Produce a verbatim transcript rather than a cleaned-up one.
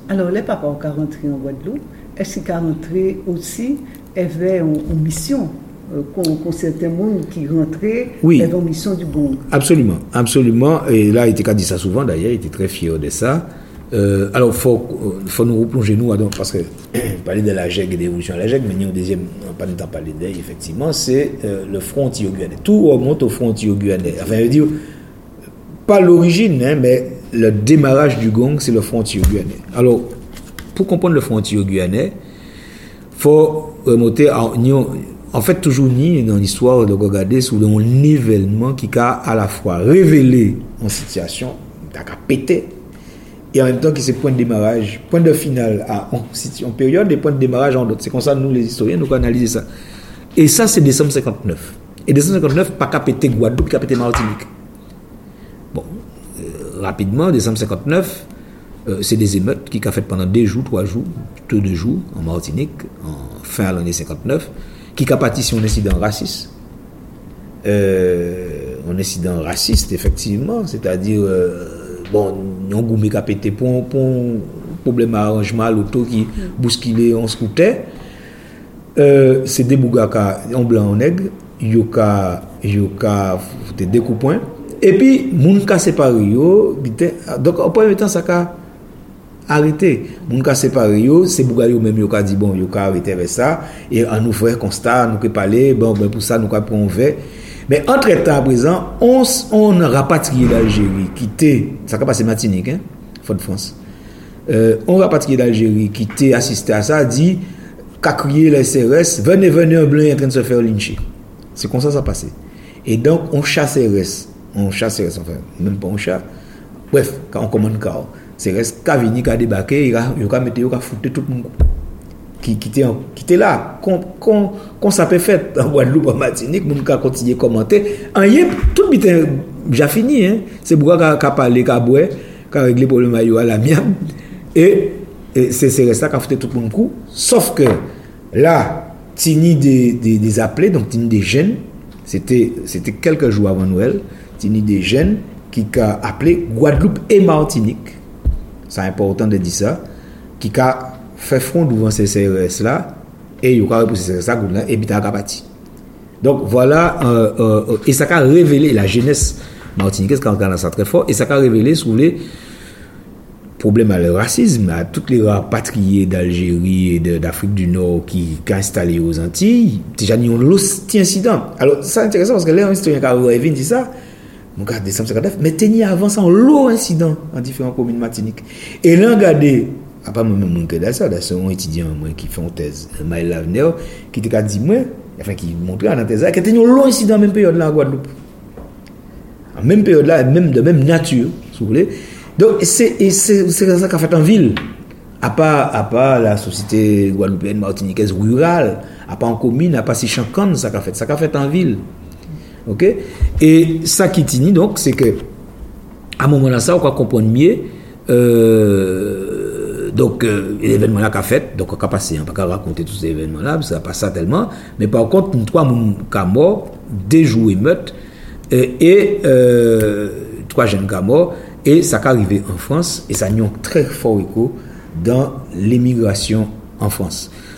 Alors, les papas qui sont rentrés en Guadeloupe, est-ce qu'ils sont rentrés aussi avec une mission euh, qu'on certains monde qui rentraient oui. avec une mission du Gong? Absolument, absolument. Et là, il était dit ça souvent d'ailleurs, il était très fier de ça. Euh, alors, il faut, faut nous replonger, nous, donc, parce que parler de la G E G et de l'évolution de la G E G, mais nous, au deuxième, on n'a pas le temps de parler d'elle, effectivement, c'est euh, le front anti-guyanais. Tout remonte au front anti-guyanais. Enfin, je veux dire, pas l'origine, hein, mais le démarrage du Gong, c'est le front anti-guyanais. Alors, pour comprendre le front anti-guyanais, il faut remonter en, en fait, toujours ni dans l'histoire de regarder sur un événement qui a à la fois révélé une situation, qui a pété, et en même temps qui c'est point de démarrage, point de finale à en période et point de démarrage en d'autres. C'est comme ça nous les historiens nous analyser ça. Et ça c'est décembre cinquante-neuf. Et décembre cinquante-neuf pas qu'à péter Guadeloupe, qu'à péter Martinique. Bon, euh, rapidement décembre cinquante-neuf, euh, c'est des émeutes qui ont fait pendant deux jours, trois jours, deux deux jours en Martinique en fin à l'année cinquante-neuf, qui a parti sur un incident raciste. Euh, un incident raciste effectivement, c'est-à-dire euh, bon, nous avons mis pété pour un problème d'arrangement à l'auto qui bousculait en scooter. Euh, c'est des bougaka en blanc en nègre, yoka, yoka, des découpons. Et puis, moun ka séparé yo, donc au premier temps, ça a arrêté. Moun ka séparé yo, c'est bouga yo même yoka dit bon, yoka arrêté avec ça, et en nous faire constat, nous que parler, bon, ben pour ça, nous ka prendre un verre. Mais entre-temps, à présent, on, on a rapatrié l'Algérie, quitté, ça a passé Martinique, hein, Fort-de-France. Euh, on a rapatrié l'Algérie, quitté, assisté à ça, dit, qu'a crié les S R S, venez, venez, un blanc est en train de se faire lyncher. C'est comme ça ça a passé. Et donc, on chasse S R S, on chasse S R S, enfin, même pas on chasse. Bref, quand on commande car, S R S, qu'a venu, qu'a débarqué, il a mis, il a foutu tout le monde. Qui, qui, était, qui était là, qu'on, qu'on, qu'on s'appelle fait en Guadeloupe, en Martinique, moun ka continuer à commenter. En yé, tout le temps, j'ai fini, hein. C'est pourquoi qu'a, qu'a parlé, qu'a boué, qu'a réglé le problème à la mienne. Et, et c'est, c'est ça qu'a fait tout le monde coup. Sauf que, là, tini des, des, des appelés, donc tini des jeunes, c'était, c'était quelques jours avant Noël, tini des jeunes qui a appelé Guadeloupe et Martinique. C'est important de dire ça. Qui a fait front devant ces C R S là et il y a repoussé ça et puis t'as parti. Donc voilà euh, euh, et ça a révélé la jeunesse martiniquaise quand on a ça très fort et ça a révélé sur les problèmes à le racisme à toutes les rapatriés d'Algérie et de, d'Afrique du Nord qui qui installés aux Antilles déjà ils ont l'autre incident. Alors ça intéressant parce que les historiens qui ont dit ça mon gars décembre cinquante-neuf mais tenir avant ça un lot incident en différentes communes Martinique et là regardez à part moi-même mon que ça c'est un étudiant moi qui fait une thèse Maël Lavenir qui t'a dit moi enfin qui montrait dans thèse que était un long incident même période là en Guadeloupe en même période là même de même nature si vous voulez donc c'est et c'est c'est ça qu'a fait en ville à part à part la société guadeloupéenne martiniquaise rurale à part en commune à part si Chancan ça qu'a fait ça qu'a fait en ville OK et ça qui tini donc c'est que à un moment là ça on va comprendre mieux euh donc euh, l'événement là qu'a fait donc on a passé on pas raconter tous ces événements là ça passe ça tellement mais par contre trois moun ka mort deux jours émeute et, et euh, trois jeunes ka mort et ça qu'est arrivé en France et ça a eu un très fort écho dans l'émigration en France.